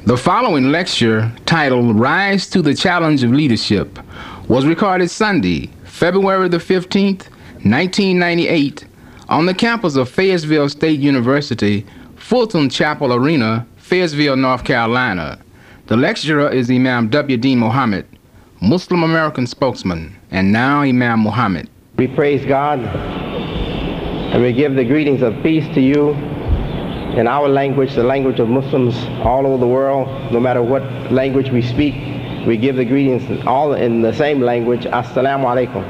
The following lecture, titled Rise to the Challenge of Leadership, was recorded Sunday, February the 15th, 1998, on the campus of Fayetteville State University, Fulton Chapel Arena, Fayetteville, North Carolina. The lecturer is Imam W. D. Muhammad, Muslim American spokesman, and now Imam Muhammad. We praise God and we give the greetings of peace to you in our language, the language of Muslims all over the world. No matter what language we speak, we give the greetings all in the same language. Assalamu alaikum.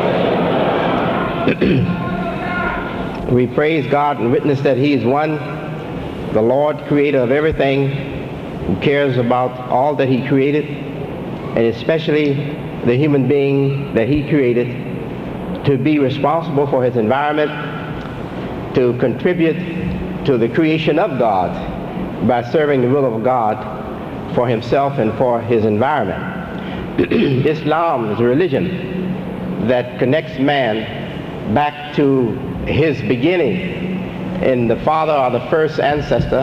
We praise God and witness that He is one, the Lord, creator of everything, who cares about all that He created, and especially the human being that He created, to be responsible for his environment, to contribute to the creation of God by serving the will of God for himself and for his environment. Islam is a religion that connects man back to his beginning in the father or the first ancestor,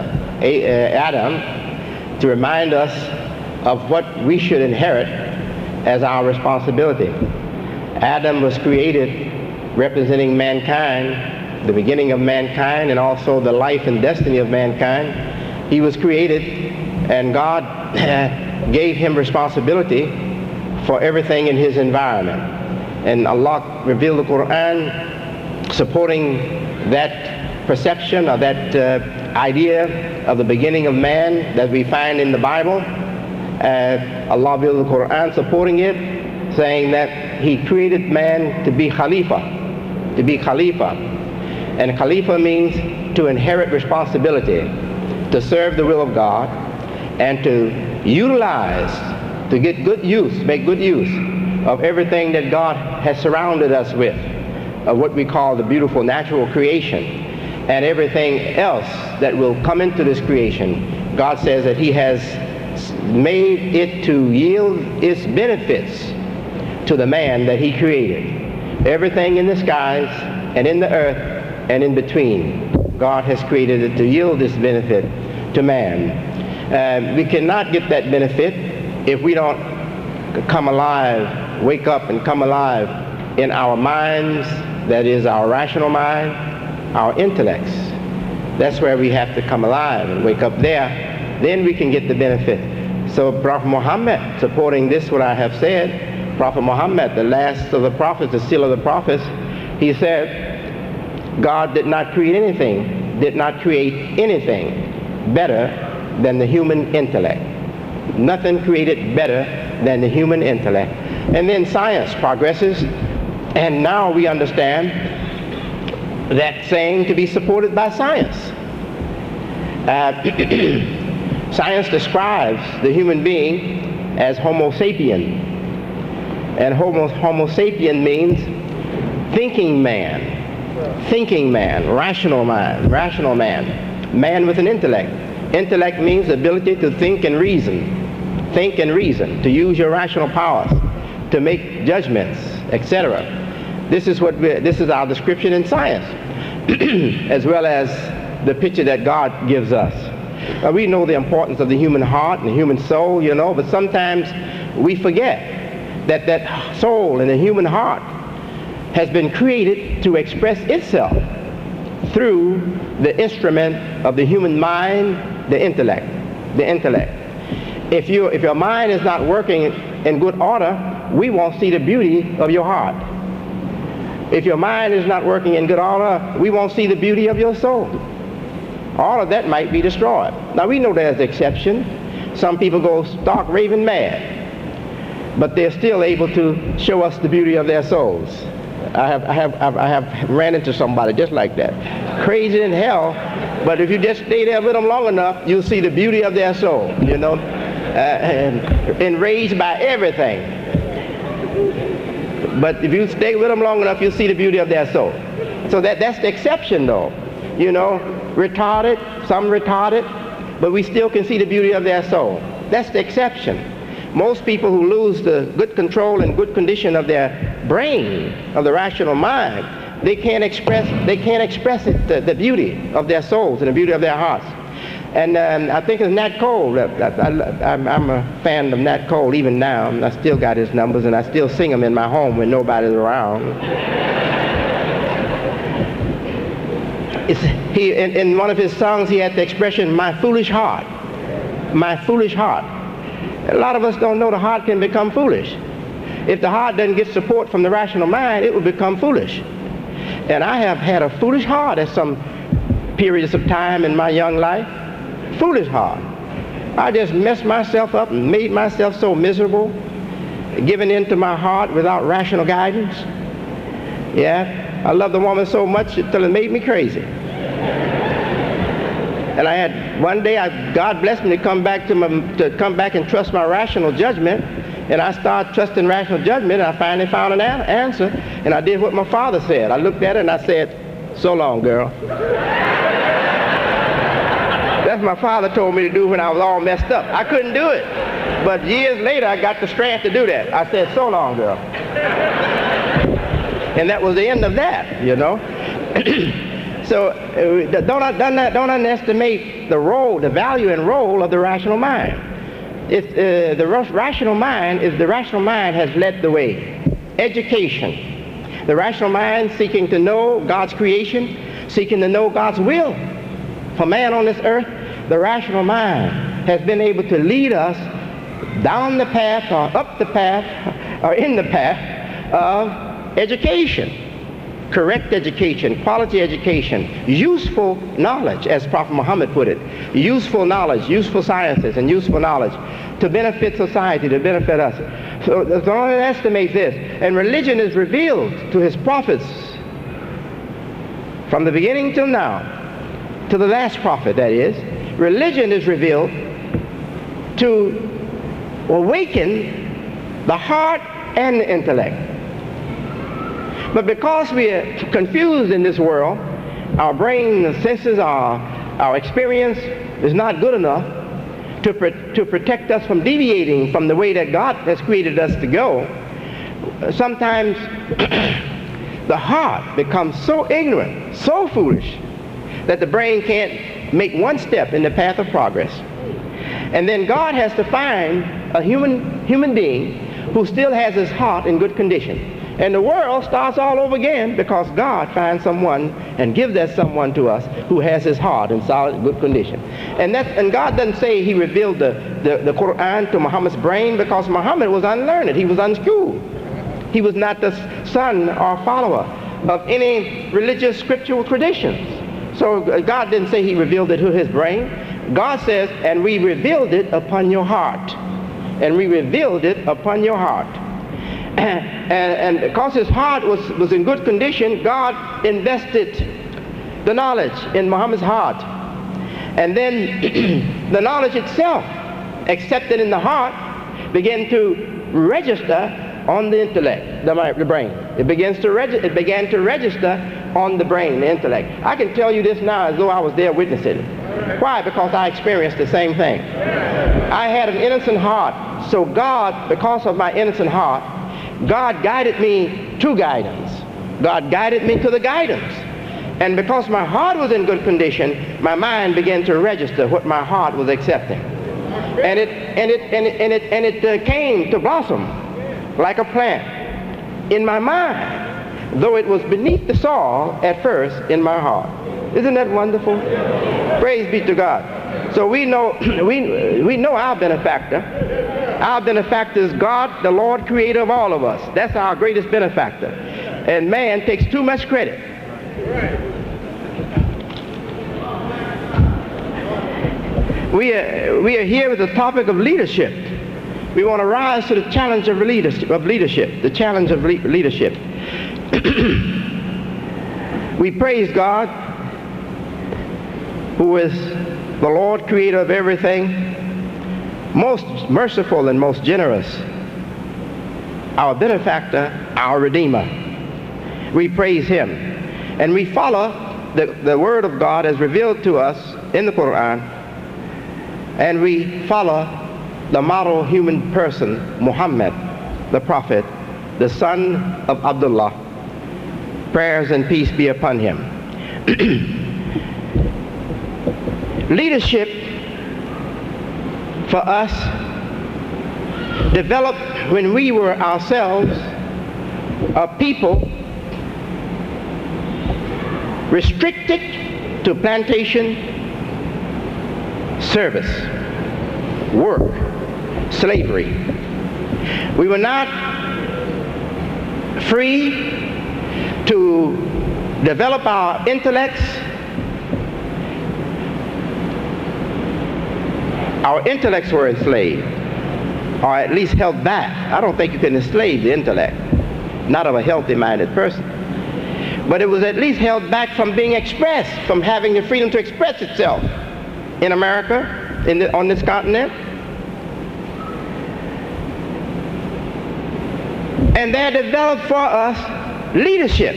Adam, to remind us of what we should inherit as our responsibility. Adam was created representing mankind, the beginning of mankind, and also the life and destiny of mankind. He was created, and God gave him responsibility for everything in his environment. And Allah revealed the Quran supporting that perception or that idea of the beginning of man that we find in the Bible. Allah revealed the Quran supporting it, saying that He created man to be Khalifa, to be Khalifa. And Khalifa means to inherit responsibility, to serve the will of God, and to utilize, to get good use, make good use of everything that God has surrounded us with, of what we call the beautiful natural creation, and everything else that will come into this creation. God says that He has made it to yield its benefits to the man that He created. Everything in the skies and in the earth and in between, God has created it to yield this benefit to man. We cannot get that benefit if we don't come alive, wake up and come alive in our minds, that is our rational mind, our intellects. That's where we have to come alive and wake up there. Then we can get the benefit. So Prophet Muhammad, supporting this, what I have said, Prophet Muhammad, the last of the prophets, the seal of the prophets, he said, God did not create anything better than the human intellect. Nothing created better than the human intellect. And then science progresses, and now we understand that saying to be supported by science. Science describes the human being as Homo sapien. And Homo sapien means thinking man, rational man, man with an intellect. Intellect means the ability to think and reason, to use your rational powers, to make judgments, etc. This is our description in science, as well as the picture that God gives us. We know the importance of the human heart and the human soul, but sometimes we forget that soul and the human heart has been created to express itself through the instrument of the human mind, the intellect. If your mind is not working in good order, we won't see the beauty of your heart. If your mind is not working in good order, we won't see the beauty of your soul. All of that might be destroyed. Now we know there's exception. Some people go stark raving mad, but they're still able to show us the beauty of their souls. I have ran into somebody just like that, crazy in hell, but if you just stay there with them long enough, you'll see the beauty of their soul, enraged by everything. But if you stay with them long enough, you'll see the beauty of their soul. So that's the exception, though. Some retarded, but we still can see the beauty of their soul. That's the exception. Most people who lose the good control and good condition of their brain, of the rational mind, they can't express it, the beauty of their souls and the beauty of their hearts. And I think it's Nat Cole. I'm a fan of Nat Cole even now. I still got his numbers, and I still sing them in my home when nobody's around. In one of his songs, he had the expression, "My foolish heart, my foolish heart." A lot of us don't know the heart can become foolish. If the heart doesn't get support from the rational mind, it will become foolish. And I have had a foolish heart at some periods of time in my young life. Foolish heart. I just messed myself up and made myself so miserable, giving in to my heart without rational guidance. Yeah, I loved the woman so much until it made me crazy. And I had one day, God blessed me to come back and trust my rational judgment. And I started trusting rational judgment, and I finally found an answer. And I did what my father said. I looked at it and I said, "So long, girl." That's what my father told me to do when I was all messed up. I couldn't do it. But years later, I got the strength to do that. I said, "So long, girl." And that was the end of that, you know. So don't underestimate the role, the value and role of the rational mind. The rational mind has led the way. Education. The rational mind seeking to know God's creation, seeking to know God's will for man on this earth. The rational mind has been able to lead us down the path or up the path or in the path of education. Correct education, quality education, useful knowledge, as Prophet Muhammad put it. Useful knowledge, useful sciences, and useful knowledge to benefit society, to benefit us. So don't underestimate this. And religion is revealed to his prophets from the beginning till now, to the last prophet, that is. Religion is revealed to awaken the heart and the intellect. But because we are confused in this world, our brain, the senses, our experience is not good enough to protect us from deviating from the way that God has created us to go. Sometimes the heart becomes so ignorant, so foolish, that the brain can't make one step in the path of progress. And then God has to find a human being who still has his heart in good condition. And the world starts all over again because God finds someone and gives that someone to us who has his heart in solid, good condition. And God doesn't say he revealed the Quran to Muhammad's brain because Muhammad was unlearned. He was unschooled. He was not the son or follower of any religious scriptural traditions. So God didn't say he revealed it to his brain. God says, and we revealed it upon your heart. And we revealed it upon your heart. And because his heart was in good condition, God invested the knowledge in Muhammad's heart. And then the knowledge itself, accepted in the heart, began to register on the intellect, the brain. It began to register on the brain, the intellect. I can tell you this now as though I was there witnessing it. Why? Because I experienced the same thing. I had an innocent heart, so God, because of my innocent heart, God guided me to guidance. God guided me to the guidance. And because my heart was in good condition, my mind began to register what my heart was accepting. And it came to blossom like a plant in my mind, though it was beneath the soil at first in my heart. Isn't that wonderful? Praise be to God. So we know our benefactor. Our benefactor is God, the Lord, creator of all of us. That's our greatest benefactor. And man takes too much credit. We are here with the topic of leadership. We want to rise to the challenge of leadership, the challenge of leadership. We praise God, who is the Lord, creator of everything, most merciful and most generous, our benefactor, our redeemer. We praise him. And we follow the word of God as revealed to us in the Quran, and we follow the model human person, Muhammad, the prophet, the son of Abdullah. Prayers and peace be upon him. Leadership for us developed when we were ourselves a people restricted to plantation service, work, slavery. We were not free to develop our intellects. Our intellects were enslaved, or at least held back. I don't think you can enslave the intellect, not of a healthy-minded person. But it was at least held back from being expressed, from having the freedom to express itself in America, on this continent. And there developed for us leadership.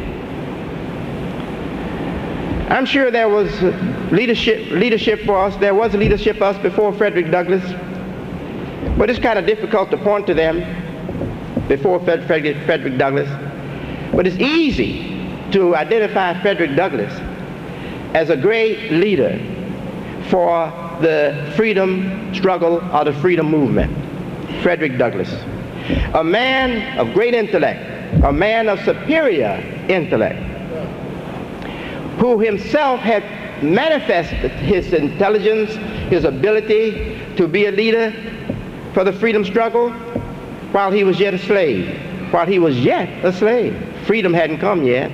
I'm sure there was leadership for us. There was leadership for us before Frederick Douglass. But it's kind of difficult to point to them before Frederick Douglass. But it's easy to identify Frederick Douglass as a great leader for the freedom struggle or the freedom movement. Frederick Douglass. A man of great intellect, a man of superior intellect, who himself had manifested his intelligence, his ability to be a leader for the freedom struggle while he was yet a slave. While he was yet a slave. Freedom hadn't come yet.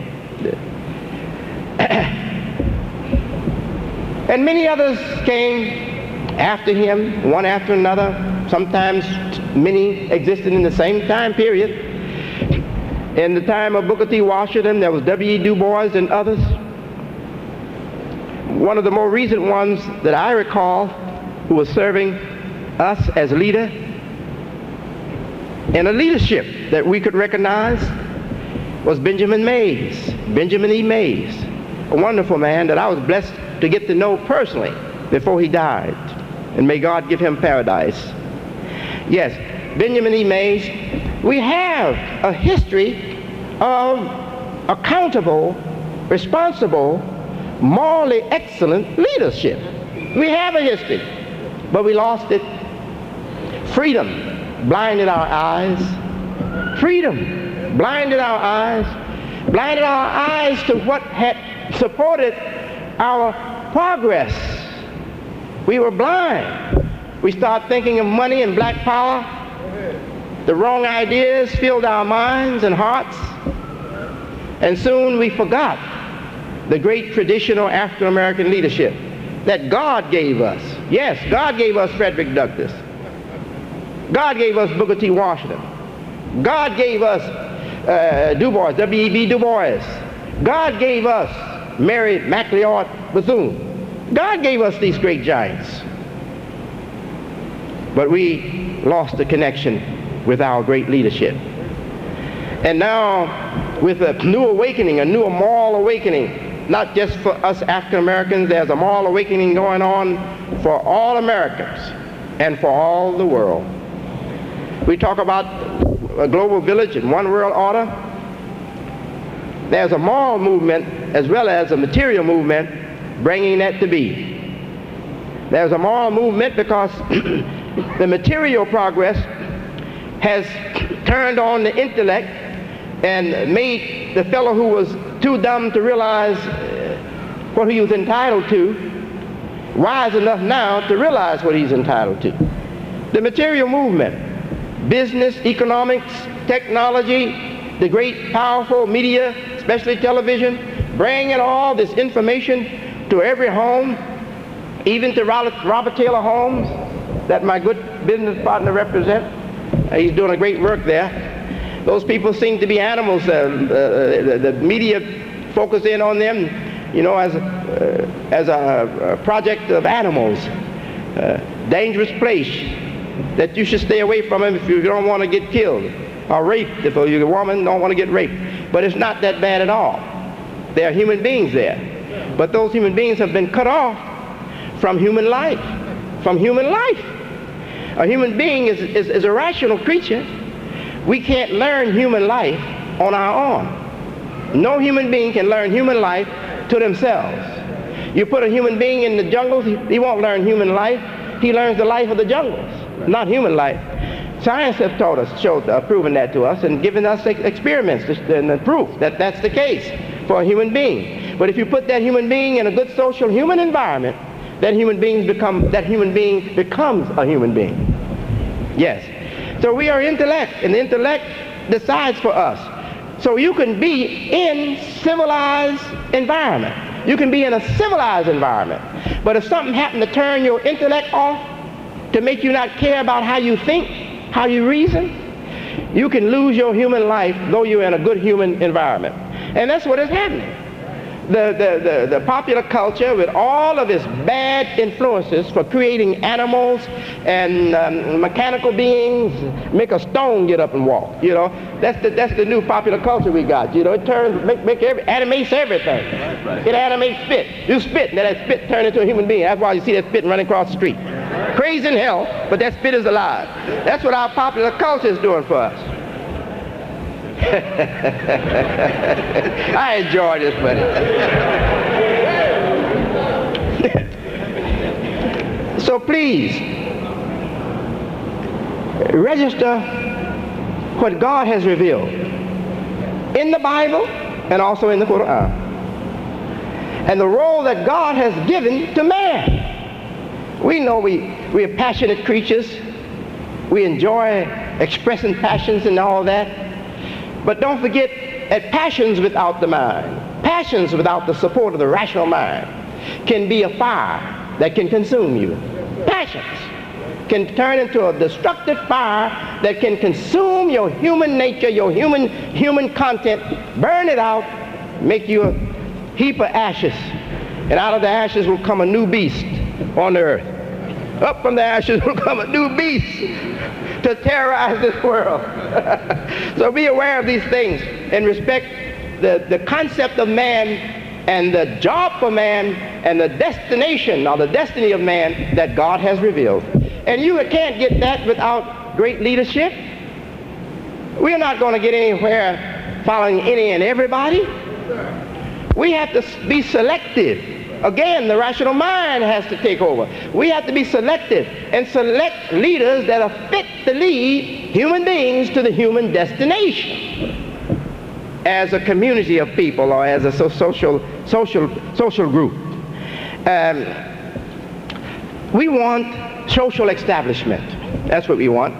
And many others came after him, one after another. Sometimes many existed in the same time period. In the time of Booker T. Washington, there was W.E. Du Bois and others. One of the more recent ones that I recall who was serving us as leader and a leadership that we could recognize was Benjamin Mays, Benjamin E. Mays, a wonderful man that I was blessed to get to know personally before he died. And may God give him paradise. Yes, Benjamin E. Mays, we have a history of accountable, responsible, morally excellent leadership. We have a history, but we lost it. Freedom blinded our eyes. Freedom blinded our eyes to what had supported our progress. We were blind. We started thinking of money and black power. The wrong ideas filled our minds and hearts. And soon we forgot the great traditional African-American leadership that God gave us. Yes, God gave us Frederick Douglass. God gave us Booker T. Washington. God gave us Du Bois, W.E.B. Du Bois. God gave us Mary McLeod Bethune. God gave us these great giants. But we lost the connection with our great leadership. And now, with a new awakening, a new moral awakening, not just for us African Americans, there's a moral awakening going on for all Americans and for all the world. We talk about a global village and one world order. There's a moral movement as well as a material movement bringing that to be. There's a moral movement because the material progress has turned on the intellect and made the fellow who was too dumb to realize what he was entitled to wise enough now to realize what he's entitled to. The material movement, business, economics, technology, the great powerful media, especially television, bringing all this information to every home, even to Robert Taylor Holmes, that my good business partner represents. He's doing a great work there. Those people seem to be animals. The media focus in on them, you know, as a project of animals. Dangerous place that you should stay away from them if you don't want to get killed or raped, if you're a woman don't want to get raped. But it's not that bad at all. There are human beings there. But those human beings have been cut off from human life. From human life. A human being is a rational creature. We can't learn human life on our own. No human being can learn human life to themselves. You put a human being in the jungle, he won't learn human life. He learns the life of the jungles, not human life. Science has taught us, proven that to us, and given us experiments and proof that that's the case for a human being. But if you put that human being in a good social human environment, that human being becomes a human being. Yes. So we are intellect, and the intellect decides for us. So you can be in civilized environment. You can be in a civilized environment. But if something happened to turn your intellect off, to make you not care about how you think, how you reason, you can lose your human life though you're in a good human environment. And that's what is happening. The popular culture, with all of its bad influences for creating animals and mechanical beings, make a stone get up and walk. You know, that's the new popular culture we got. You know, it animates everything. Right. It animates spit. You spit, and that spit turns into a human being. That's why you see that spit running across the street. Crazy in hell, but that spit is alive. That's what our popular culture is doing for us. I enjoy this, buddy. So please, register what God has revealed in the Bible and also in the Quran, and the role that God has given to man. We know we are passionate creatures. We enjoy expressing passions and all that. But don't forget that passions without the mind, passions without the support of the rational mind, can be a fire that can consume you. Passions can turn into a destructive fire that can consume your human nature, your human content, burn it out, make you a heap of ashes. And out of the ashes will come a new beast on the earth. Up from the ashes will come a new beast to terrorize this world. So be aware of these things and respect the concept of man and the job for man and the destination or the destiny of man that God has revealed. And you can't get that without great leadership. We're not going to get anywhere following any and everybody. We have to be selective. Again, the rational mind has to take over. We have to be selective and select leaders that are fit to lead human beings to the human destination as a community of people or as a social group. We want social establishment. That's what we want.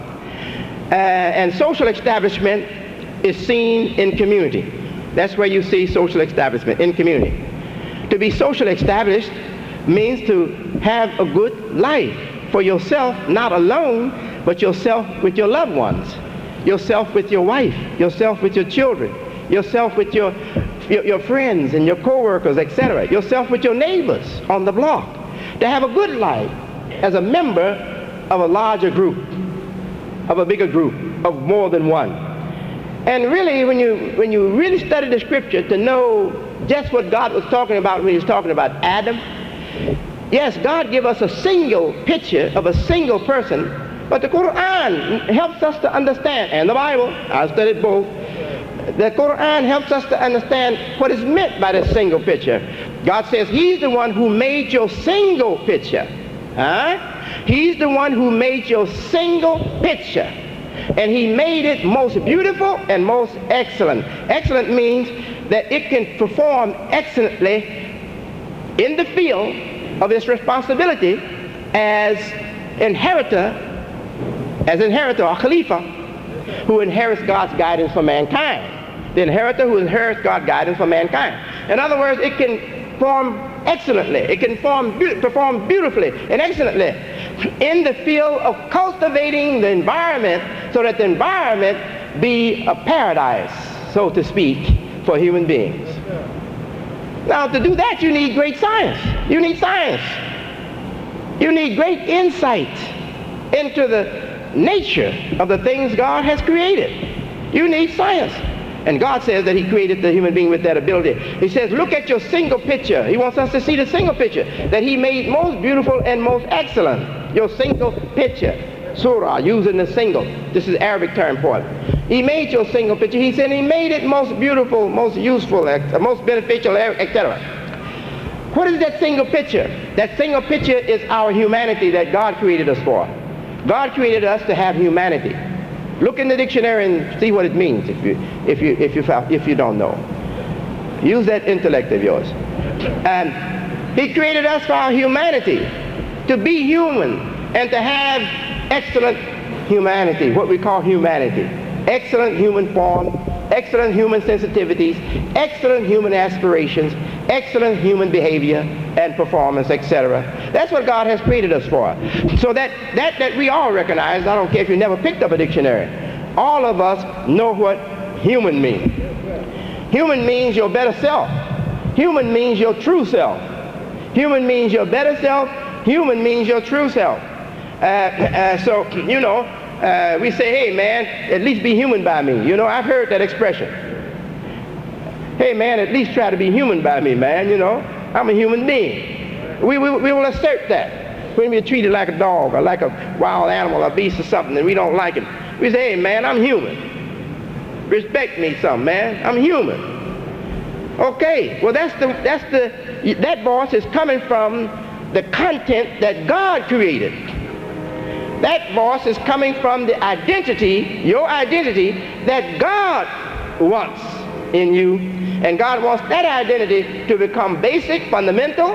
And social establishment is seen in community. That's where you see social establishment, in community. To be socially established means to have a good life for yourself, not alone, but yourself with your loved ones, yourself with your wife, yourself with your children, yourself with your friends and your co-workers, etc., yourself with your neighbors on the block. To have a good life as a member of a larger group, of a bigger group, of more than one. And really, when you really study the scripture to know just what God was talking about when he was talking about Adam, yes, God gave us a single picture of a single person, but the Quran helps us to understand, and the Bible, I studied both, the Quran helps us to understand what is meant by this single picture. God says he's the one who made your single picture. He's the one who made your single picture. And he made it most beautiful and most excellent. Excellent means that it can perform excellently in the field of its responsibility as inheritor or Khalifa who inherits God's guidance for mankind. The inheritor who inherits God's guidance for mankind. In other words, it can perform excellently. It can perform beautifully and excellently in the field of cultivating the environment so that the environment be a paradise, so to speak, for human beings. Now, to do that, you need great science. You need science. You need great insight into the nature of the things God has created. You need science. And God says that he created the human being with that ability. He says, look at your single picture. He wants us to see the single picture that he made most beautiful and most excellent. Your single picture. Surah, using the single. This is Arabic term for it. He made your single picture. He said he made it most beautiful, most useful, most beneficial, etc. What is that single picture? That single picture is our humanity that God created us for. God created us to have humanity. Look in the dictionary and see what it means if you don't know. Use that intellect of yours. And He created us for our humanity, to be human and to have excellent humanity, what we call humanity. Excellent human form, excellent human sensitivities, excellent human aspirations, excellent human behavior and performance, etc. That's what God has created us for. So that we all recognize. I don't care if you never picked up a dictionary. All of us know what human means. Human means your better self. Human means your true self. Human means your better self. Human means your true self. So, you know, we say, hey, man, at least be human by me. You know, I've heard that expression. Hey, man, at least try to be human by me, man. You know, I'm a human being. We will assert that. When we're treated like a dog or like a wild animal or beast or something and we don't like it, we say, hey, man, I'm human. Respect me some, man. I'm human. Okay, well, that voice is coming from the content that God created. That voice is coming from the identity, your identity, that God wants in you. And God wants that identity to become basic, fundamental,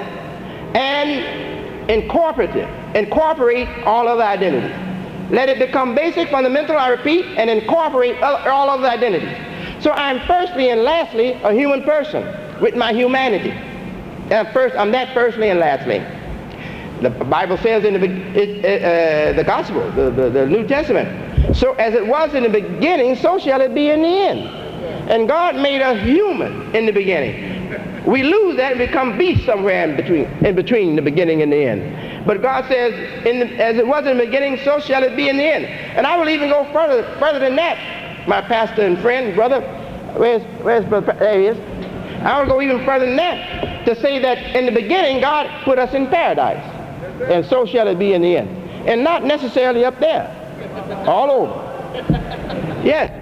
and incorporate all other identities. Let it become basic, fundamental, I repeat, and incorporate all other identities. So I'm firstly and lastly a human person with my humanity. I'm that firstly and lastly. The Bible says in the Gospel, the New Testament, so as it was in the beginning, so shall it be in the end. And God made us human in the beginning. We lose that and become beasts somewhere in between the beginning and the end. But God says, as it was in the beginning, so shall it be in the end. And I will even go further than that. My pastor and friend, brother, where's brother? There he is. I will go even further than that to say that in the beginning, God put us in paradise. And so shall it be in the end. And not necessarily up there. All over. Yes.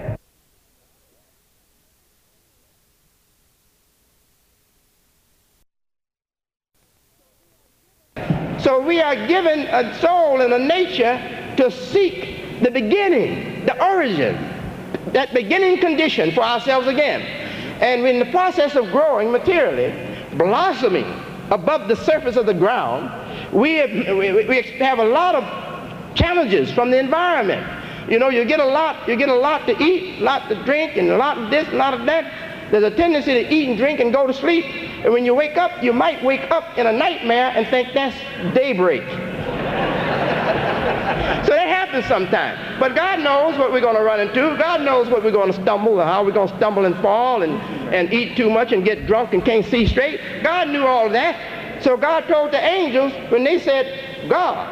So we are given a soul and a nature to seek the beginning, the origin, that beginning condition for ourselves again. And in the process of growing materially, blossoming above the surface of the ground, we have a lot of challenges from the environment. You know, you get a lot to eat, a lot to drink, and a lot of this, a lot of that. There's a tendency to eat and drink and go to sleep. And when you wake up, you might wake up in a nightmare and think that's daybreak. So that happens sometimes. But God knows what we're going to run into. God knows what we're going to stumble, or how we're going to stumble and fall and eat too much and get drunk and can't see straight. God knew all of that. So God told the angels when they said, God,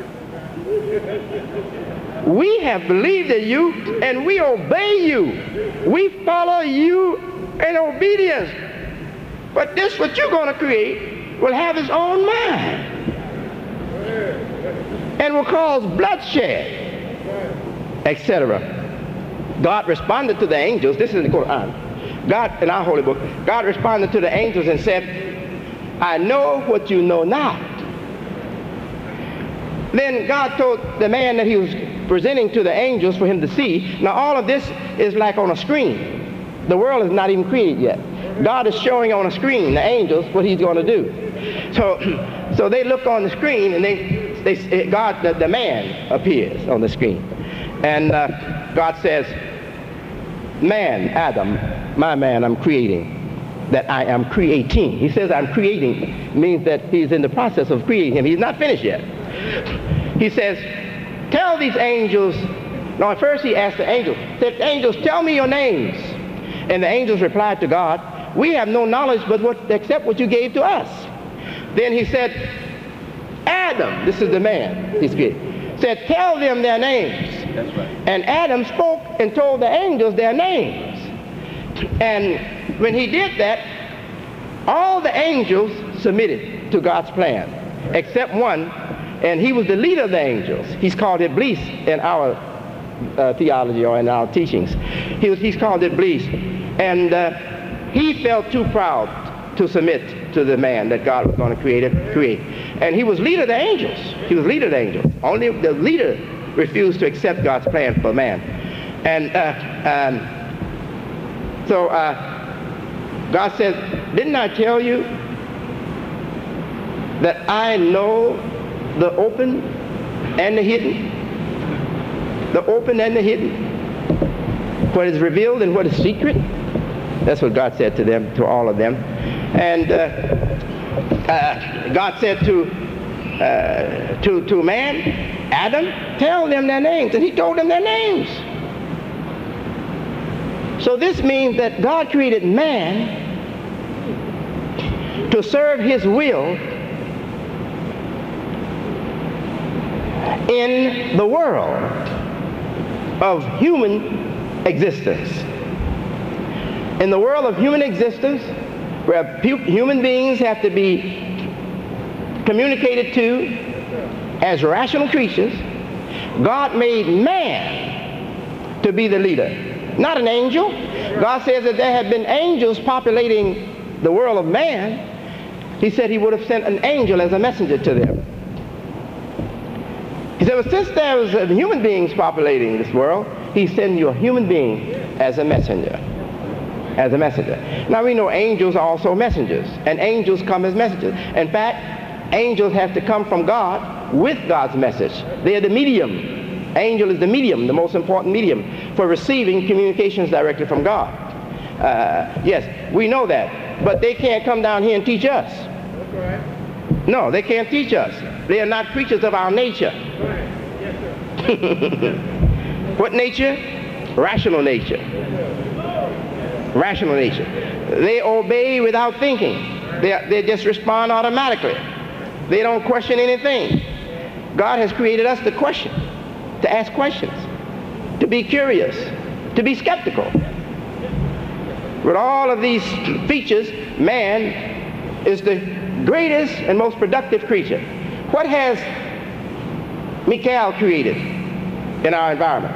we have believed in you and we obey you. We follow you in obedience. But this, what you're going to create, will have its own mind and will cause bloodshed, etc. God responded to the angels. This is in the Quran. God, in our holy book, God responded to the angels and said, I know what you know not. Then God told the man that he was presenting to the angels for him to see. Now all of this is like on a screen. The world is not even created yet. God is showing on a screen, the angels, what he's going to do. So they look on the screen and the man appears on the screen. And God says, man, Adam, my man, I'm creating. That I am creating. He says I'm creating means that he's in the process of creating him. He's not finished yet. He says, tell these angels. No, at first he asked the angels, said, angels, tell me your names. And the angels replied to God, we have no knowledge except what you gave to us. Then he said, Adam, this is the man he's created, said, tell them their names. That's right. And Adam spoke and told the angels their names. And when he did that, all the angels submitted to God's plan, except one, and he was the leader of the angels. He's called Iblis in our theology or in our teachings. He's called Iblis. And he felt too proud to submit to the man that God was going to create. And he was leader of the angels. He was leader of the angels. Only the leader refused to accept God's plan for man. And so God says, didn't I tell you that I know the open and the hidden? The open and the hidden. What is revealed and what is secret? That's what God said to them, to all of them. And God said to man, Adam, tell them their names. And he told them their names. So this means that God created man to serve his will in the world of human existence. In the world of human existence, where human beings have to be communicated to as rational creatures, God made man to be the leader, not an angel. God says that there have been angels populating the world of man. He said he would have sent an angel as a messenger to them. He said, well, since there was human beings populating this world, he's sending you a human being as a messenger. As a messenger. Now we know angels are also messengers, and angels come as messengers. In fact, angels have to come from God with God's message. They are the medium. Angel is the medium, the most important medium for receiving communications directly from God. Yes, we know that, but they can't come down here and teach us. No, they can't teach us. They are not creatures of our nature. What nature? Rational nature. Rational nature. They obey without thinking. They just respond automatically. They don't question anything. God has created us to question, to ask questions, to be curious, to be skeptical. With all of these features, man is the greatest and most productive creature. What has Michael created in our environment?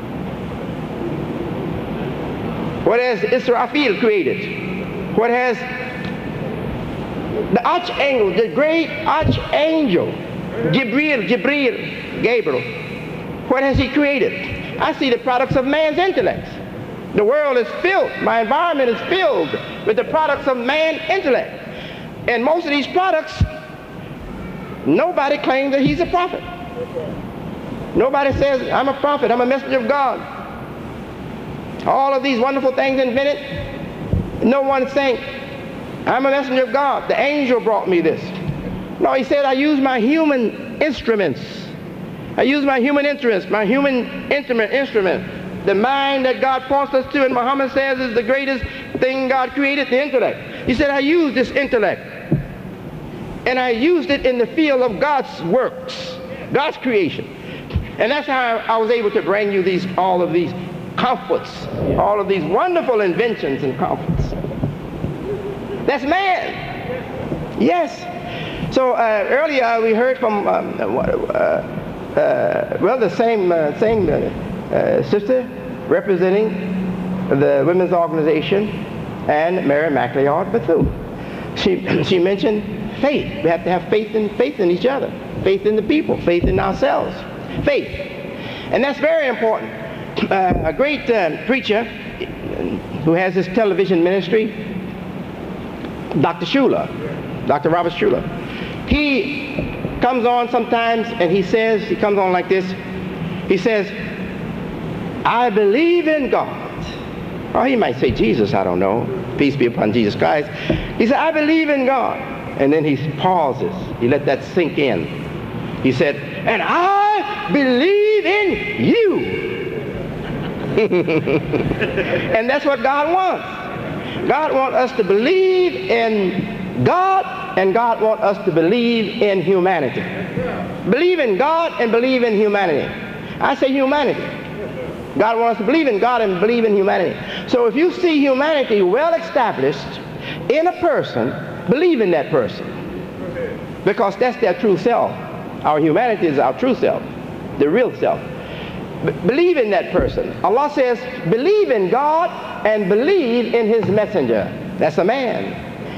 What has Israfil created? What has the archangel, the great archangel, Gabriel, what has he created? I see the products of man's intellect. The world is filled, my environment is filled with the products of man's intellect. And most of these products, nobody claims that he's a prophet. Nobody says, I'm a prophet, I'm a messenger of God. All of these wonderful things invented, no one is saying, I'm a messenger of God. The angel brought me this. No, he said, I use my human instruments. I use my human instruments, my human instrument. The mind that God points us to, and Muhammad says is the greatest thing God created, the intellect. He said, I use this intellect. And I used it in the field of God's works, God's creation. And that's how I was able to bring you all of these comforts, all of these wonderful inventions and comforts. That's man. Yes. So earlier we heard from the same sister representing the women's organization and Mary MacLeod Bethune. She mentioned faith. We have to have faith in each other, faith in the people, faith in ourselves, faith, and that's very important. A great preacher who has his television ministry, Dr. Schuller, Dr. Robert Schuller. He comes on sometimes and he comes on like this. He says, I believe in God. Or he might say Jesus, I don't know. Peace be upon Jesus Christ. He said, I believe in God. And then he pauses. He let that sink in. He said, and I believe in you. And that's what God wants. God wants us to believe in God, and God wants us to believe in humanity. Believe in God and believe in humanity. I say humanity. God wants us to believe in God and believe in humanity. So if you see humanity well established in a person, believe in that person. Because that's their true self. Our humanity is our true self, the real self. Believe in that person. Allah says, believe in God and believe in his messenger. That's a man.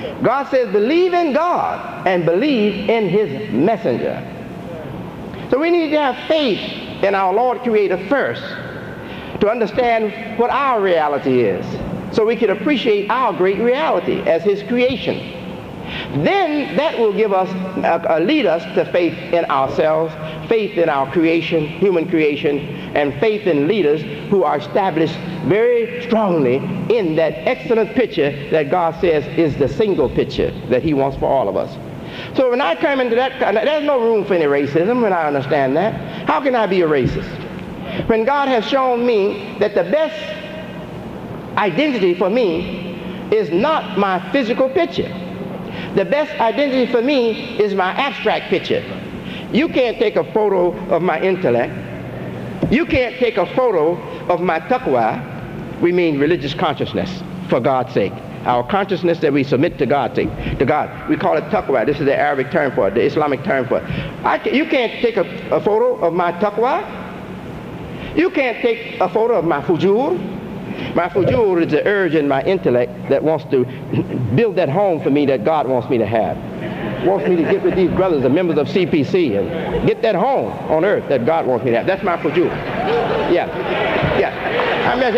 God says, believe in God and believe in his messenger. So we need to have faith in our Lord Creator first to understand what our reality is, so we can appreciate our great reality as his creation. Then that will give us, lead us to faith in ourselves, faith in our creation, human creation, and faith in leaders who are established very strongly in that excellent picture that God says is the single picture that he wants for all of us. So when I come into that, there's no room for any racism when I understand that. How can I be a racist? When God has shown me that the best identity for me is not my physical picture. The best identity for me is my abstract picture. You can't take a photo of my intellect. You can't take a photo of my taqwa. We mean religious consciousness, for God's sake. Our consciousness that we submit to God. To God. We call it taqwa. This is the Arabic term for it, the Islamic term for it. You can't take a photo of my taqwa. You can't take a photo of my fujur. My fujur is the urge in my intellect that wants to build that home for me that God wants me to have. Wants me to get with these brothers, the members of CPC, and get that home on earth that God wants me to have. That's my fujur. Yeah. I mean,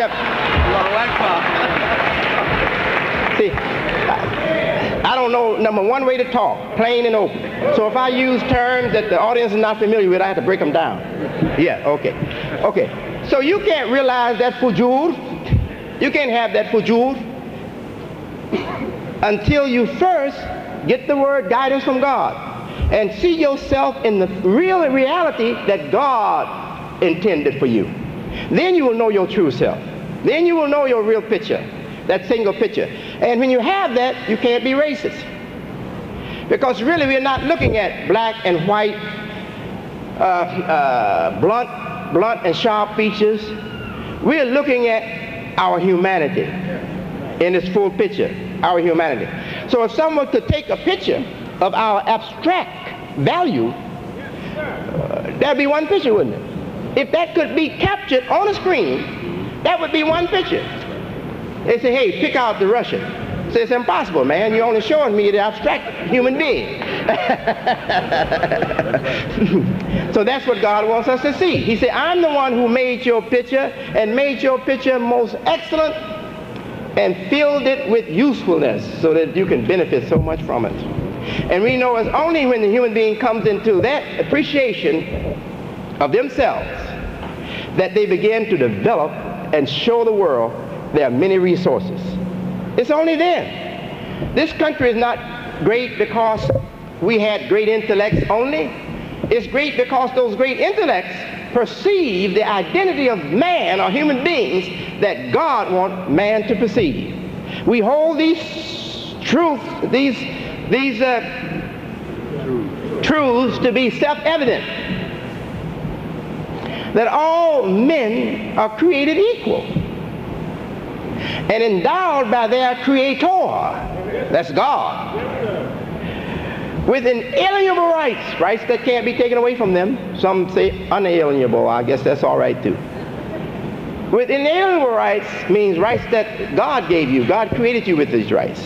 see, I don't know, number one, way to talk, plain and open. So if I use terms that the audience is not familiar with, I have to break them down. Yeah, okay. So you can't realize that fujur, you can't have that fujur until you first get the word guidance from God and see yourself in the real reality that God intended for you. Then you will know your true self. Then you will know your real picture, that single picture. And when you have that, you can't be racist. Because really we're not looking at black and white, blunt and sharp features. We're looking at our humanity in its full picture, our humanity. So if someone could take a picture of our abstract value, that'd be one picture, wouldn't it? If that could be captured on a screen, that would be one picture. They say, hey, pick out the Russian. Say, it's impossible, man. You're only showing me the abstract human being. So that's what God wants us to see. He said, I'm the one who made your picture and made your picture most excellent and filled it with usefulness so that you can benefit so much from it. And we know it's only when the human being comes into that appreciation of themselves that they begin to develop and show the world there are many resources. It's only then. This country is not great because we had great intellects only. It's great because those great intellects perceive the identity of man or human beings that God wants man to perceive. We hold these truths, these truths to be self-evident, that all men are created equal and endowed by their creator, that's God, with inalienable rights that can't be taken away from them. Some say unalienable. I guess that's all right too. With inalienable rights means rights that God gave you. God created you with these rights.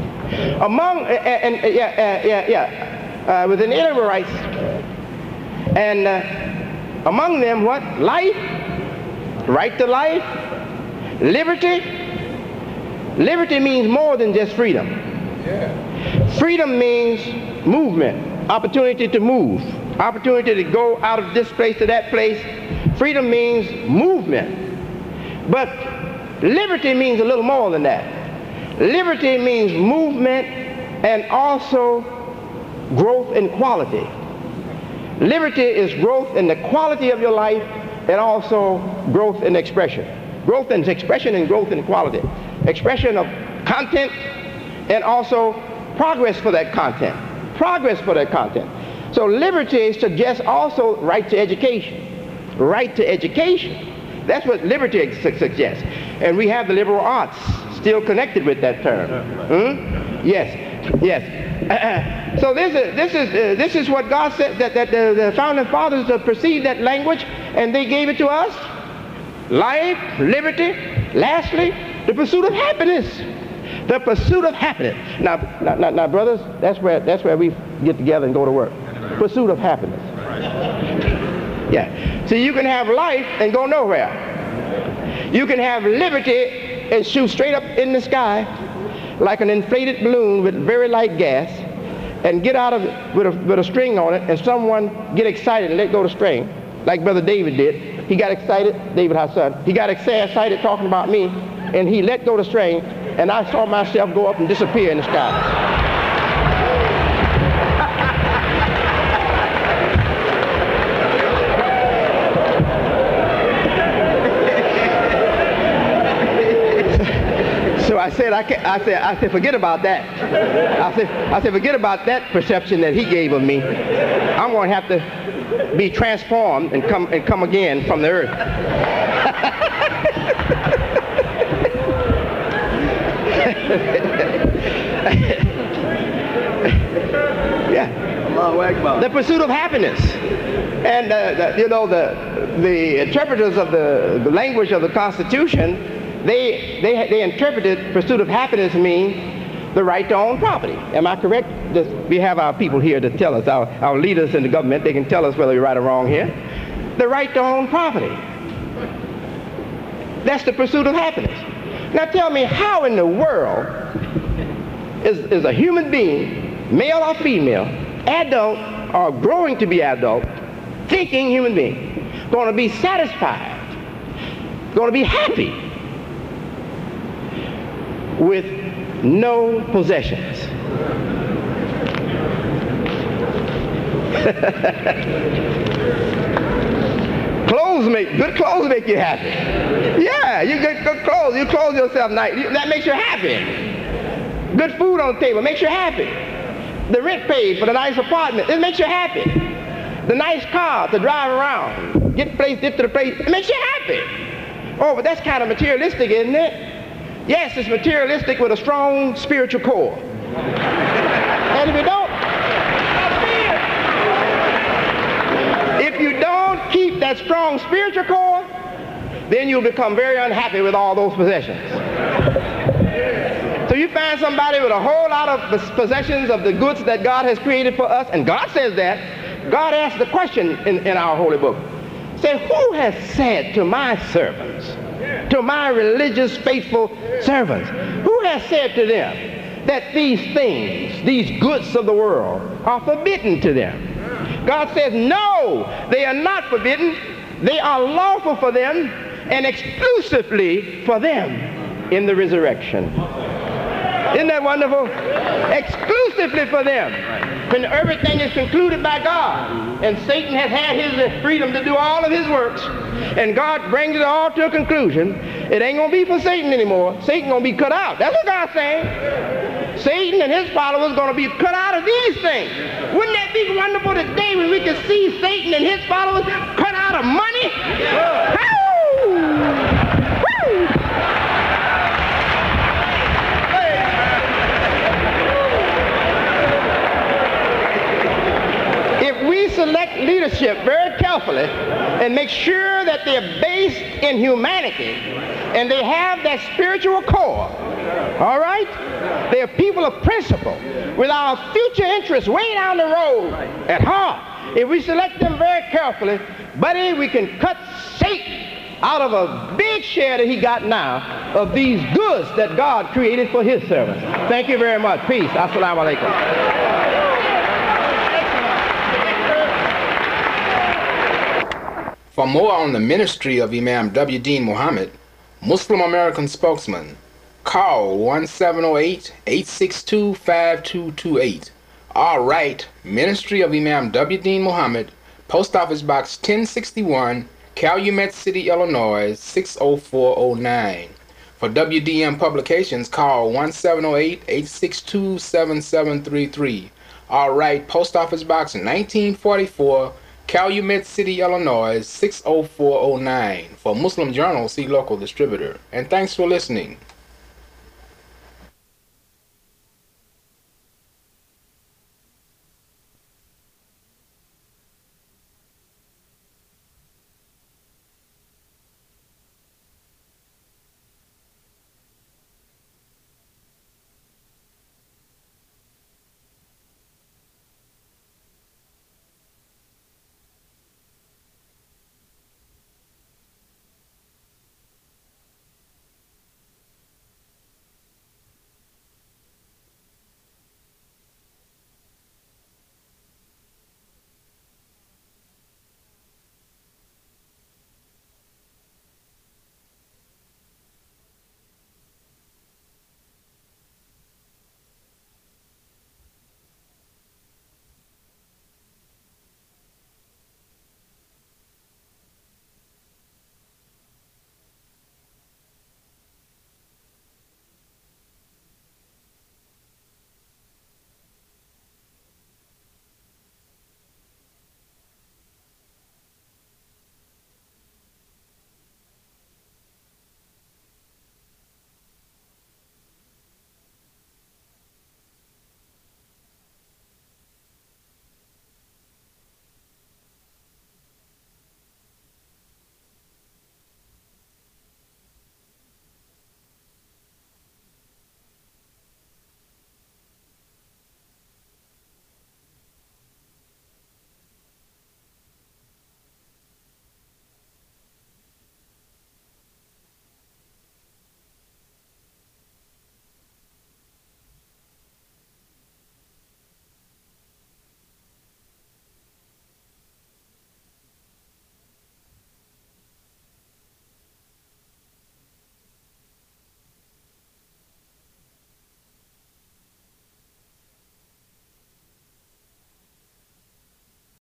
With inalienable rights, and among them what? Life, right to life, liberty. Liberty means more than just freedom. Freedom means movement, opportunity to move, opportunity to go out of this place to that place. Freedom means movement. But liberty means a little more than that. Liberty means movement and also growth in quality. Liberty is growth in the quality of your life and also growth in expression. Growth in expression and growth in quality. Expression of content and also progress for that content. Progress for that content. So liberty suggests also right to education. Right to education. That's what liberty suggests. And we have the liberal arts still connected with that term. Yes. So this is what God said, that the founding fathers perceived that language and they gave it to us. Life, liberty, lastly, the pursuit of happiness. The pursuit of happiness. Now, brothers, that's where we get together and go to work. Pursuit of happiness. Yeah. See, you can have life and go nowhere. You can have liberty and shoot straight up in the sky like an inflated balloon with very light gas, and get out of it with a string on it, and someone get excited and let go the string, like Brother David did. He got excited, David, our son, he got excited talking about me, and he let go the string, and I saw myself go up and disappear in the sky. So I said, forget about that. I said, forget about that perception that he gave of me. I'm going to have to be transformed and come again from the earth. Yeah. The pursuit of happiness. And the interpreters of the language of the Constitution, they interpreted pursuit of happiness mean the right to own property. Am I correct? We have our people here to tell us, our leaders in the government, they can tell us whether we're right or wrong here. The right to own property. That's the pursuit of happiness. Now tell me, how in the world is a human being, male or female, adult or growing to be adult, thinking human being, going to be satisfied, going to be happy with no possessions? Good clothes make you happy. Yeah, you get good clothes. You clothe yourself nice. That makes you happy. Good food on the table makes you happy. The rent paid for the nice apartment, it makes you happy. The nice car to drive around, get to the place, it makes you happy. Oh, but that's kind of materialistic, isn't it? Yes, it's materialistic with a strong spiritual core. And if you don't keep that strong spiritual core, then you'll become very unhappy with all those possessions. So you find somebody with a whole lot of possessions of the goods that God has created for us, and God says that. God asked the question in our holy book. Say, who has said to my servants, to my religious, faithful servants, who has said to them that these things, these goods of the world, are forbidden to them? God says, no, they are not forbidden. They are lawful for them and exclusively for them in the resurrection. Isn't that wonderful? Exclusively for them. When everything is concluded by God and Satan has had his freedom to do all of his works, and God brings it all to a conclusion, it ain't going to be for Satan anymore. Satan going to be cut out. That's what God's saying. Satan and his followers are going to be cut out of these things. Wouldn't that be wonderful today when we could see Satan and his followers cut out of money? If we select leadership very carefully and make sure that they're based in humanity and they have that spiritual core, all right? They're people of principle with our future interests way down the road at heart. If we select them very carefully, buddy, we can cut Satan out of a big share that he got now of these goods that God created for his servants. Thank you very much. Peace. Assalamu alaikum. For more on the ministry of Imam W. Deen Muhammad, Muslim American spokesman, call 1708-862-5228. All right, Ministry of Imam W. Deen Muhammad, Post Office Box 1061, Calumet City, Illinois 60409. For WDM publications, call 1708-862-7733. All right, Post Office Box 1944, Calumet City, Illinois 60409. For Muslim Journal, see local distributor. And thanks for listening.